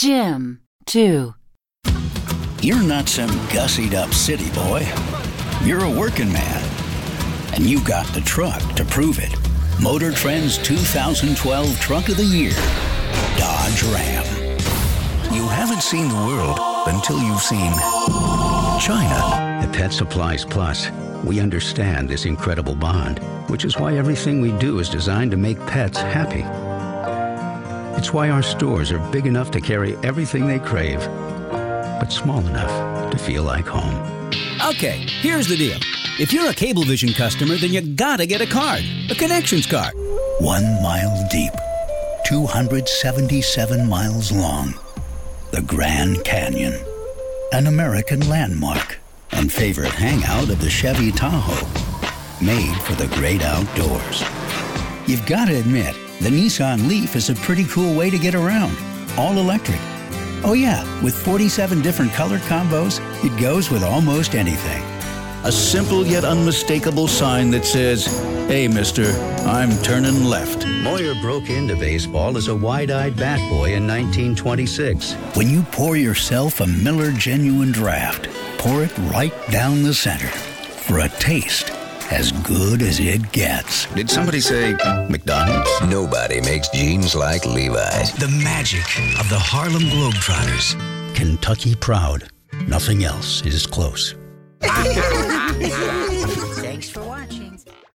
Jim, too. You're not some gussied-up city boy. You're a working man. And you've got the truck to prove it. Motor Trend's 2012 Truck of the Year, Dodge Ram. You haven't seen the world until you've seen China. At Pet Supplies Plus, we understand this incredible bond, which is why everything we do is designed to make pets happy. It's why our stores are big enough to carry everything they crave, but small enough to feel like home. Okay, here's the deal. If you're a Cablevision customer, then you gotta get a card, a Connections card. 1 mile deep, 277 miles long. The Grand Canyon, an American landmark and favorite hangout of the Chevy Tahoe, made for the great outdoors. You've got to admit, the Nissan Leaf is a pretty cool way to get around, all electric. Oh yeah, with 47 different color combos, it goes with almost anything. A simple yet unmistakable sign that says, "Hey, mister, I'm turning left." Moyer broke into baseball as a wide-eyed bat boy in 1926. When you pour yourself a Miller Genuine Draft, pour it right down the center for a taste as good as it gets. Did somebody say McDonald's? Nobody makes jeans like Levi's. The magic of the Harlem Globetrotters. Kentucky proud. Nothing else is close.